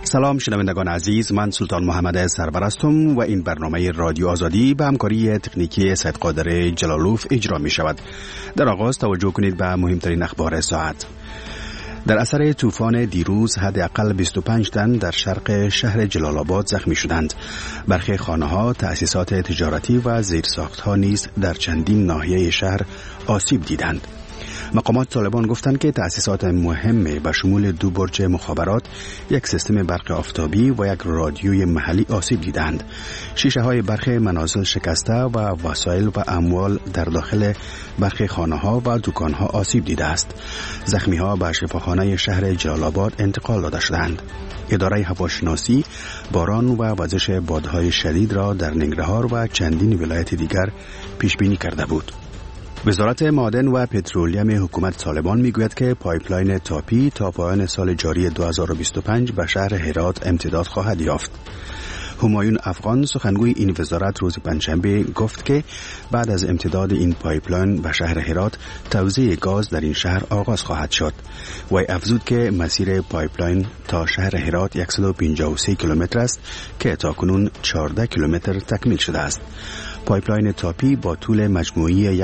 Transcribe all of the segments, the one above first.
سلام شنوندگان عزیز، من سلطان محمد سرور هستم و این برنامه رادیو آزادی به همکاری تکنیکی سید قادر جلالوف اجرا می شود. در آغاز توجه کنید به مهمترین اخبار ساعت. در اثر طوفان دیروز حداقل 25 تن در شرق شهر جلال آباد زخمی شدند. برخی خانه‌ها، تأسیسات تجارتی و زیرساخت‌ها نیز در چندین ناحیه شهر آسیب دیدند. مقامات طالبان گفتند که تأسیسات مهم به شمول 2 برج مخابرات، یک سیستم برق آفتابی و یک رادیوی محلی آسیب دیدند. شیشه‌های برخی منازل شکسته و وسایل و اموال در داخل برخی خانه‌ها و دکان‌ها آسیب دیده است. زخمی‌ها به شفاخانه شهر جلال آباد انتقال داده شدند. اداره هواشناسی باران و وزش بادهای شدید را در ننگرهار و چندین ولایت دیگر پیش بینی کرده بود. وزارت معادن و پترولیم حکومت طالبان میگوید که پایپلاین تاپی تا پایان سال جاری 2025 به شهر هرات امتداد خواهد یافت. همایون افغان سخنگوی این وزارت روز پنجشنبه گفت که بعد از امتداد این پایپلاین به شهر هرات، توزیع گاز در این شهر آغاز خواهد شد. و افزود که مسیر پایپلاین تا شهر هرات 153 کیلومتر است که تاکنون 14 کیلومتر تکمیل شده است. پایپلاین تاپی با طول مجموعی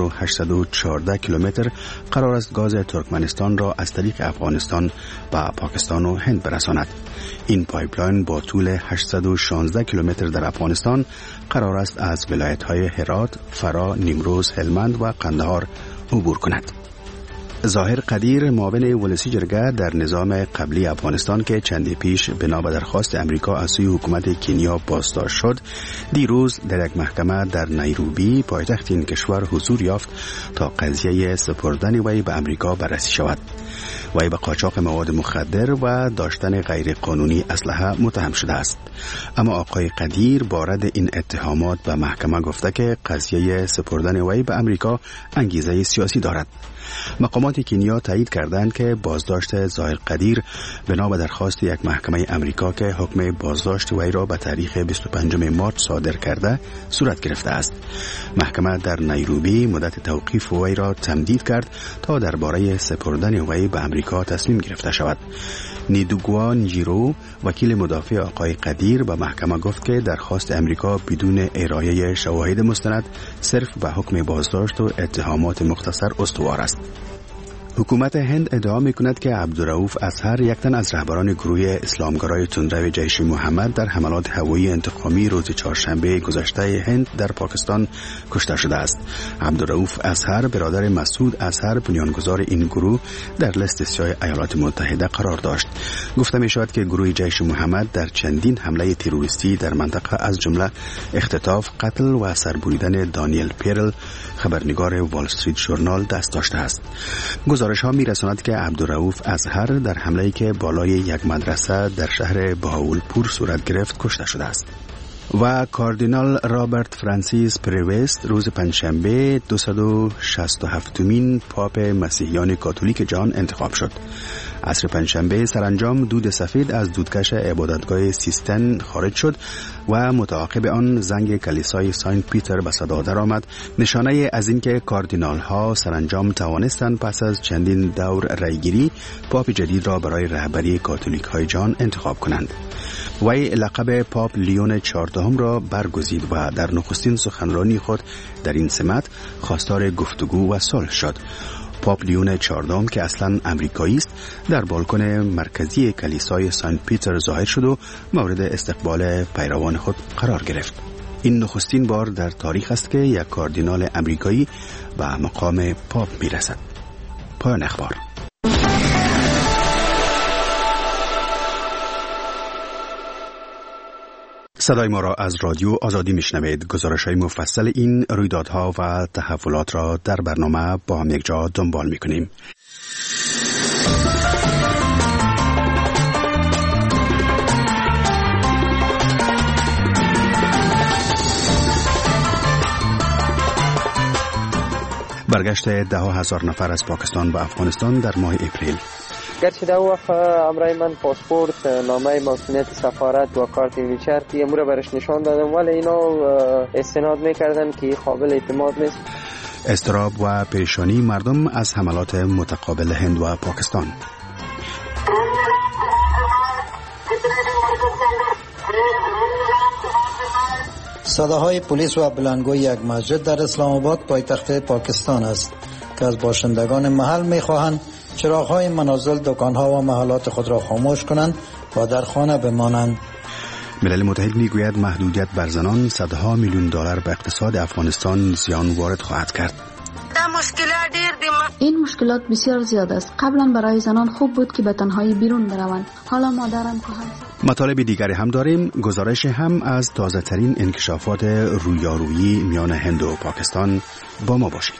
1814 کیلومتر قرار است گاز ترکمنستان را از طریق افغانستان به پاکستان و هند برساند. این پایپلاین با طول 816 کیلومتر در افغانستان قرار است از ولایت‌های هرات، فرا، نیمروز، هلمند و قندهار عبور کند. ظاهر قدیر، معاون ولسی جرگه در نظام قبلی افغانستان که چندی پیش بنا به درخواست امریکا از سوی حکومت کنیا بازداشت شد، دیروز در یک محکمه در نیروبی پایتخت این کشور حضور یافت تا قضیه سپردن وی به امریکا بررسی شود. وی به قاچاق مواد مخدر و داشتن غیر قانونی اسلحه متهم شده است. اما آقای قدیر با رد این اتهامات به محکمه گفته که قضیه سپردن وی به امریکا انگیزه سیاسی دارد. مقامات کنیا تایید کردند که بازداشت ظاهر قدیر بنا به درخواست یک محکمه امریکا که حکم بازداشت وی را به تاریخ 25 مارس صادر کرده صورت گرفته است. محکمه در نیروبی مدت توقیف وی را تمدید کرد تا درباره سپردن وی به امریکا تصمیم گرفته شود. نیدوگوا نجیرو، وکیل مدافع آقای قدیر، به محکمه گفت که درخواست امریکا بدون ارائه شواهد مستند صرف به حکم بازداشت و اتهامات مختصر استوار است. حکومت هند ادعا می‌کند که عبدالرؤوف اظهر، یک تن از رهبران گروه اسلامگرای تندرو جیش محمد، در حملات هوایی انتقامی روز چهارشنبه گذشته هند در پاکستان کشته شده است. عبدالرؤوف اظهر برادر مسعود اظهر، بنیانگذار این گروه، در لیست سیاه ایالات متحده قرار داشت. گفته می‌شود که گروه جیش محمد در چندین حمله تروریستی در منطقه از جمله اختطاف، قتل و سربریدن دانیل پیرل، خبرنگار وال استریت ژورنال، دست داشته است. گزارش ها می رساند که عبدالرؤوف اظهر در حمله‌ای که بالای یک مدرسه در شهر بهاولپور صورت گرفت کشته شده است. و کاردینال رابرت فرانسیس پریوست روز پنجشنبه 267مین پاپ مسیحیان کاتولیک جهان انتخاب شد. عصر پنجشنبه سرانجام دود سفید از دودکش عبادتگاه سیستن خارج شد و متعاقب آن زنگ کلیسای سنت پیتر به صدا درآمد، نشانه از اینکه کاردینال ها سرانجام توانستند پس از چندین دور رایگیری پاپ جدید را برای رهبری کاتولیک های جهان انتخاب کنند. وی لقب پاپ لیون 14 را برگزید و در نخستین سخنرانی خود در این سمت خواستار گفتگو و صلح شد. پاپ لیون 14 که اصلا امریکایی است، در بالکن مرکزی کلیسای سنت پیتر ظاهر شد و مورد استقبال پیروان خود قرار گرفت. این نخستین بار در تاریخ است که یک کاردینال امریکایی به مقام پاپ میرسد. پایان اخبار. صدای ما را از رادیو آزادی میشنوید. گزارش‌های مفصل این رویدادها و تحولات را در برنامه با هم یک جا دنبال می‌کنیم. برگشت 10,000 نفر از پاکستان به افغانستان در ماه اپریل. گرچه در وقت امرای من پاسپورت، نامه موسمیت سفارت و کارت ویچر که امور برش نشان دادم، ولی اینا استناد میکردن که قابل اعتماد نیست. اضطراب و پریشانی مردم از حملات متقابل هند و پاکستان. صداهای پلیس و بلندگوی یک مسجد در اسلام آباد پایتخت پاکستان است که از باشندگان محل می‌خواهند چراغ‌های منازل، دکان‌ها و محلات خود را خاموش کنند و در خانه بمانند. ملل متحد میگوید محدودیت بر زنان صدها میلیون دلار به اقتصاد افغانستان زیان وارد خواهد کرد. این مشکلات بسیار زیاد است. قبلا برای زنان خوب بود که به تنهایی بیرون بروند. حالا مادرم خواهد. مطالب دیگری هم داریم. گزارش هم از تازه ترین انکشافات رویارویی میان هند و پاکستان. با ما باشید.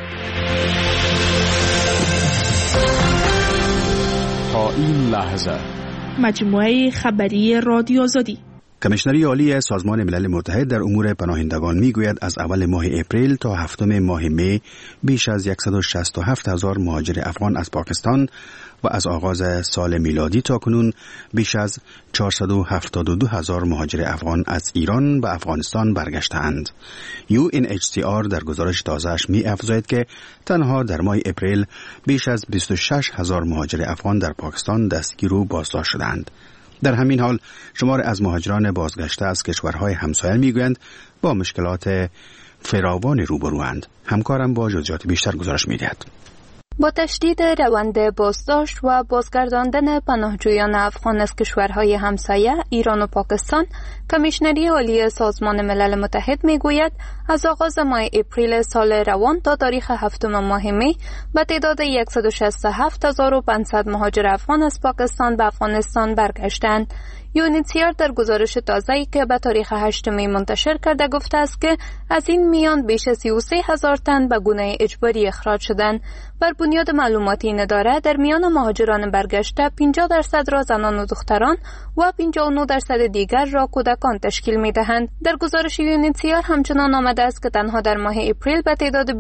تا این لحظه مجموعه خبری رادیو آزادی. کمیشنری عالی سازمان ملل متحد در امور پناهندگان میگوید از اول ماه اپریل تا هفتم ماه می بیش از 167,000 مهاجر افغان از پاکستان و از آغاز سال میلادی تا کنون بیش از 472,000 مهاجر افغان از ایران به افغانستان برگشتند. UNHCR در گزارش تازه‌اش می‌افزاید که تنها در ماه اپریل بیش از 26,000 مهاجر افغان در پاکستان دستگیر و بازداشت شدند. در همین حال شمار از مهاجران بازگشته از کشورهای همسایه میگویند با مشکلات فراوان روبروند. همکارم با جزئیات بیشتر گزارش میدهد. با تشدید روند بازداشت و بازگرداندن پناهجویان افغان از کشورهای همسایه ایران و پاکستان، کمیشنری عالی سازمان ملل متحد میگوید از آغاز ماه اپریل سال روان تا تاریخ هفتم ماه می به تعداد 167,500 مهاجر افغان از پاکستان به افغانستان برگشتند. UNHCR در گزارش تازه‌ای که به تاریخ 8 می منتشر کرده گفته است که از این میان بیش از 33,000 تن به گونه اجباری اخراج شدند. بر بنیاد معلومات این اداره در میان مهاجران برگشته 50% را زنان و دختران و 59% دیگر را کودکان تشکیل می‌دهند. در گزارش UNHCR همچنان آمده است که تنها در ماه اپریل به تعداد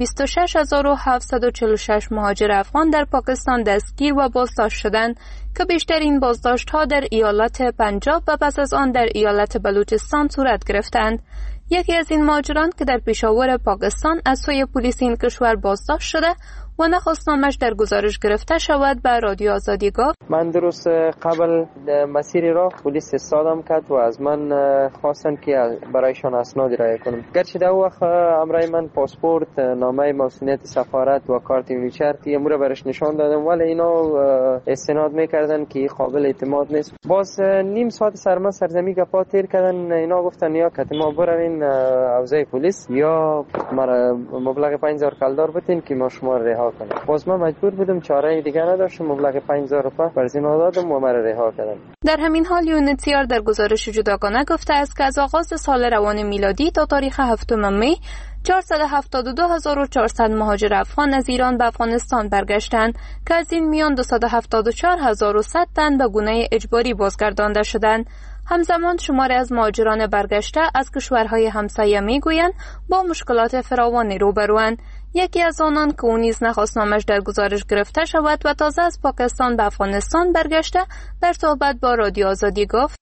26,746 مهاجر افغان در پاکستان دستگیر و بازداشت شدند که بیشترین بازداشت‌ها در ایالت پنجاب و پس از آن در ایالت بلوچستان صورت گرفتند. یکی از این مهاجران که در پیشاور پاکستان از سوی پلیس این کشور بازداشت شده و نخواست نامش در گزارش گرفته شود به رادیو آزادی گفت: من درست قبل مسیر راه پلیس استادم کرد و از من خواستن که برایشان اسنادی رای کنم. گرچه در وقت امرای من پاسپورت، نامه موسومیت سفارت و کارت ویچرتی امور برش نشان دادم، ولی اینا استناد میکردن که قابل اعتماد نیست. باز نیم ساعت سرزمی گپا تیر کردن. اینا گفتن یا که ما بروین حوزه پلیس یا مبلغ 5000 کلدار بتین که ما شما رها کنم. باز من مجبور بودم، چاره دیگه نداشتم، مبلغ 5000 روپیه برزینا دادم و مرا رها کردن. در همین حال UNHCR در گزارش جداگانه گفته است که از آغاز سال روان میلادی تا تاریخ 7 می 472,400 مهاجر افغان از ایران به افغانستان برگشتند که از این میان 274,100 تن به گونه اجباری بازگردانده شدند. همزمان شمار از مهاجران برگشته از کشورهای همسایه میگویند با مشکلات فراوانی روبروند. یکی از آنان که او نیز نخواست نامش در گزارش گرفته شود و تازه از پاکستان به افغانستان برگشته، در صحبت با رادیو آزادی گفت: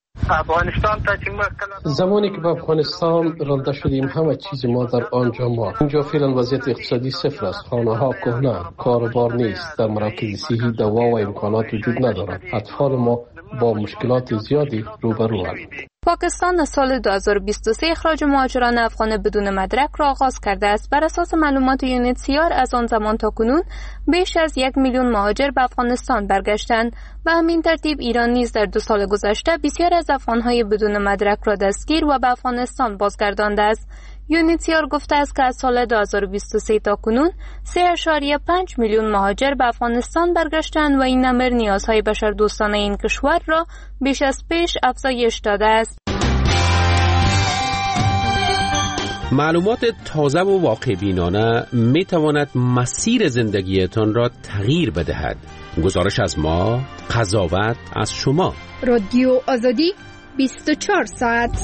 زمانی که به افغانستان رانده شدیم همه چیز ما در آنجا ماند. اینجا فعلا وضعیت اقتصادی صفر است، خانه ها کهنه، کار و بار نیست، در مراکز صحی دوا و امکانات وجود ندارد. اطفال ما با مشکلات زیادی روبروند. پاکستان از سال 2023 اخراج مهاجران افغان بدون مدرک را آغاز کرده است. بر اساس معلومات UNHCR از آن زمان تا کنون بیش از 1 میلیون مهاجر به افغانستان برگشتند. به همین ترتیب ایران نیز در 2 سال گذشته بسیار از افغانهای بدون مدرک را دستگیر و به افغانستان بازگردانده است. UNHCR گفته است که از سال 2023 تا کنون 3.5 میلیون مهاجر به افغانستان برگشتند و این امر نیازهای بشردوستانه این کشور را بیش از پیش افزایش داده است. معلومات تازه و واقع بینانه می تواند مسیر زندگیتان را تغییر بدهد. گزارش از ما، قضاوت از شما. رادیو آزادی 24 ساعت.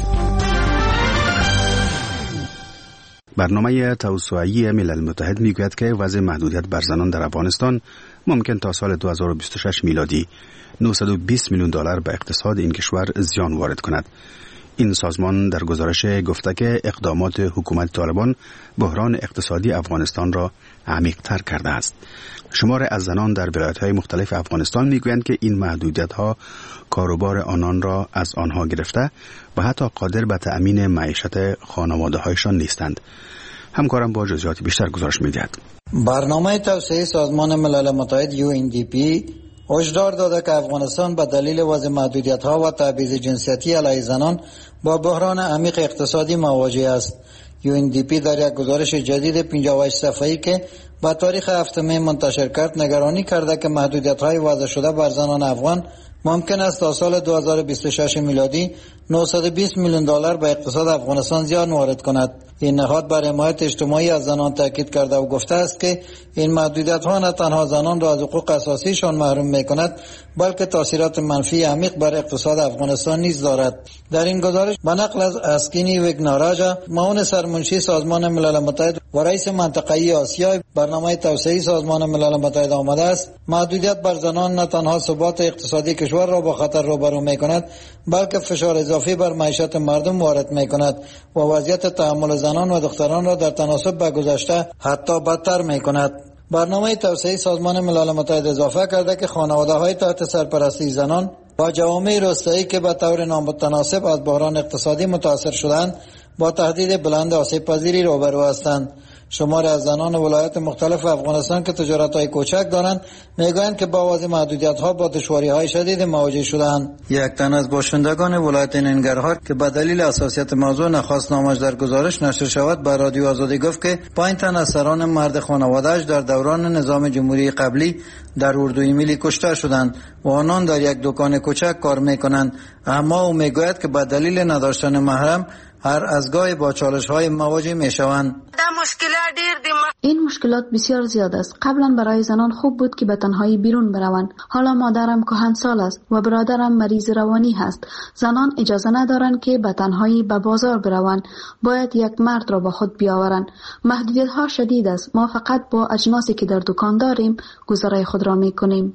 برنامه توسعه‌ای ملل متحد میگوید که وضع محدودیت بر زنان در افغانستان ممکن تا سال 2026 میلادی 920 میلیون دلار به اقتصاد این کشور زیان وارد کند. این سازمان در گزارش گفته که اقدامات حکومت طالبان بحران اقتصادی افغانستان را عمیق‌تر کرده است. شمار از زنان در ولایت‌های مختلف افغانستان میگویند که این محدودیت‌ها کاروبار آنان را از آنها گرفته و حتی قادر به تأمین معیشت خانواده‌هایشان نیستند. همکارم با جزئیات بیشتر گزارش می‌دهد. برنامه توسعه سازمان ملل متحد UNDP هشدار داده که افغانستان به دلیل وضع محدودیت‌ها و تبعیض جنسیتی علیه زنان با بحران عمیق اقتصادی مواجه است. UNDP در یک گزارش جدید 58 صفحه‌ای که با تاریخ 7 می منتشر کرد نگرانی کرده که محدودیت‌های وضع شده بر زنان افغان ممکن است تا سال 2026 میلادی 920 میلیون دلار به اقتصاد افغانستان زیان وارد کند. این نهاد بر حمایت اجتماعی از زنان تاکید کرده و گفته است که این محدودیت‌ها نه تنها زنان را از حقوق اساسیشان محروم می‌کند بلکه تاثیرات منفی عمیق بر اقتصاد افغانستان نیز دارد. در این گزارش به نقل از اسکینی وگناراجا معاون سرمنشی سازمان ملل متحد و رئیس منطقه‌ای آسیا برنامه توسعه سازمان ملل متحد آمده است محدودیت بر زنان نه تنها ثبات اقتصادی کشور را با خطر روبرو می‌کند بلکه فشار اضافی بر معیشت مردم وارد می‌کند و وضعیت تحمل زنان و دختران را در تناسب با گذشته حتی بدتر می‌کند. برنامه توسعه سازمان ملل متحد اضافه کرده که خانواده‌های تحت سرپرستی زنان و جوامع روستایی که به طور نامتناسب از بحران اقتصادی متاثر شدند با تهدید بلند آسیب‌پذیری روبرو هستند. شماری از زنان ولایت مختلف افغانستان که تجارت‌های کوچک دارند میگویند که با وضع محدودیت‌ها با دشواری‌های شدید مواجه شدند. یک تن از باشندگان ولایت ننگرهار که به دلیل حساسیت موضوع نخواست نامش در گزارش نشر شود به رادیو آزادی گفت که 5 تن از سران مرد خانواده‌اش در دوران نظام جمهوری قبلی در اردوی ملی کشته شدند و آنان در یک دکان کوچک کار می‌کنند، اما او میگوید که به دلیل نداشتن محرم هر از گاهی با چالش‌های مواجه می‌شوند. این مشکلات بسیار زیاد است. قبلا برای زنان خوب بود که به تنهایی بیرون بروند. حالا مادرم کهنسال است و برادرم مریض روانی هست. زنان اجازه ندارند که به تنهایی به بازار بروند. باید یک مرد را با خود بیاورند. محدودیت‌ها شدید است. ما فقط با اجناسی که در دکان داریم گذرای خود را می‌کنیم.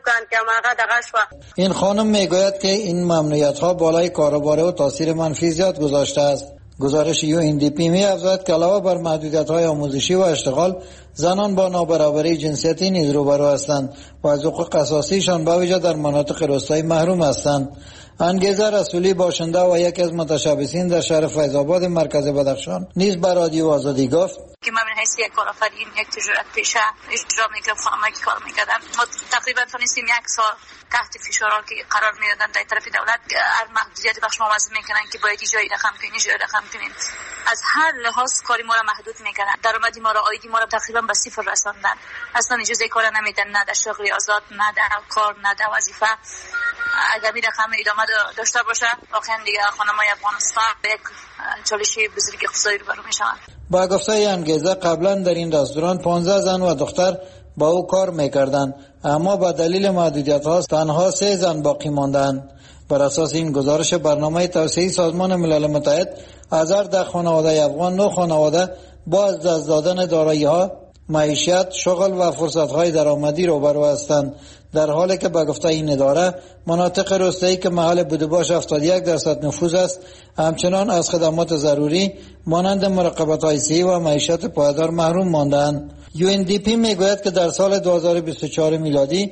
این خانم میگوید که این ممنوعیت‌ها بالای کاروبار و تاثیر منفی زیاد گذاشته است. گزارش UNDP می‌افزاید که علاوه بر محدودیت‌های آموزشی و اشتغال، زنان با نابرابری جنسیتی نیز روبرو هستند و از حقوق اساسیشان به ویژه در مناطق روستایی محروم هستند. انگیزه رسولی باشنده و یکی از متشبثین در شهر فیض‌آباد مرکز بدخشان نیز به رادیو آزادی گفت که من حیث یک کارآفرین یک تجارت پیشه اجرا می‌کردم، خانمایی که کار می‌کردم، ما تقریبا تونستیم یک سال تحت فشارها که قرار می‌دادن در طرف دولت هر محدودیت بخش ما وضع می‌کنن که باید جای رقم کنین، جای رقم کنین. از هر لحاظ کاری ما را محدود می‌کنن. درآمدی ما را، عایدی ما را تقریبا به صفر رساندن. اصلا اجازه کار نمیدن، نه در شغل آزاد، نه در کار، نه در وظیفه. اگر این رقم ادامه داشته باشه واقعا دیگه خانم‌های افغانستان به یک چالش بزرگ اقتصادی روبرو میشن. با گفته انگیزه قبلا در این رستوران 15 زن و دختر با او کار میکردند، اما با دلیل محدودیت‌ها تنها 3 زن باقی ماندند. بر اساس این گزارش برنامه توسعه سازمان ملل متحد از هر 10 خانواده افغان 9 خانواده با از دست دادن دارایی‌ها، معیشت، شغل و فرصت‌های درآمدی روبرو هستند، در حالی که به گفته این اداره مناطق روستایی که محل بودباش 71% نفوذ است همچنان از خدمات ضروری مانند مراقبت‌های صحی و معیشت پایدار محروم ماندند. UNDP میگوید که در سال 2024 میلادی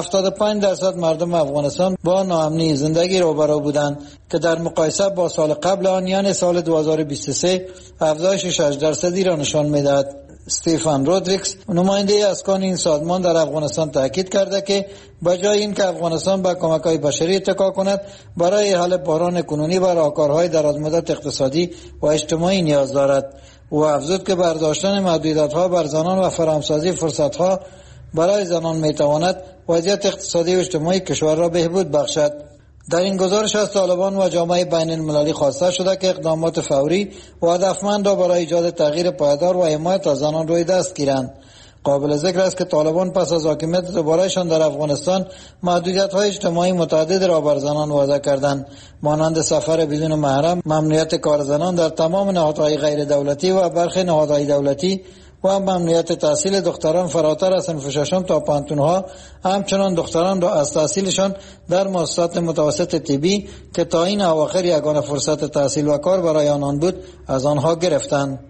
75% مردم افغانستان با ناامنی زندگی روبرو بودند که در مقایسه با سال قبل آن یعنی سال 2023 افزایش 6% را نشان می‌دهد. استیفن رودریکس نماینده اسکان این سازمان در افغانستان تاکید کرده که بجای این که افغانستان به کمک‌های بشری اتکا کند برای حل بحران کنونی و راهکارهای درازمدت اقتصادی و اجتماعی نیاز دارد. او افزود که برداشتن محدودیت‌ها بر زنان و فراهمسازی فرصت‌ها برای زنان می‌تواند وضعیت اقتصادی و اجتماعی کشور را بهبود بخشد. در این گزارش از طالبان و جامعه بین المللی خواسته شده که اقدامات فوری و هدفمند را برای ایجاد تغییر پایدار و حمایت از زنان روی دست گیرند. قابل ذکر است که طالبان پس از حاکمیت دوبارهشان در افغانستان محدودیت‌های اجتماعی متعدد را بر زنان وضع کردند، مانند سفر بدون محرم، ممنوعیت کار زنان در تمام نهادهای غیر دولتی و برخی نهادهای دولتی و ممنوعیت تحصیل دختران فراتر از صنف ششم تا پانتونها، همچنان دختران را از تحصیلشان در مؤسسات متوسط طبی که تا این اواخر یگانه فرصت تحصیل و کار برای آنان بود از آنها گرفتند.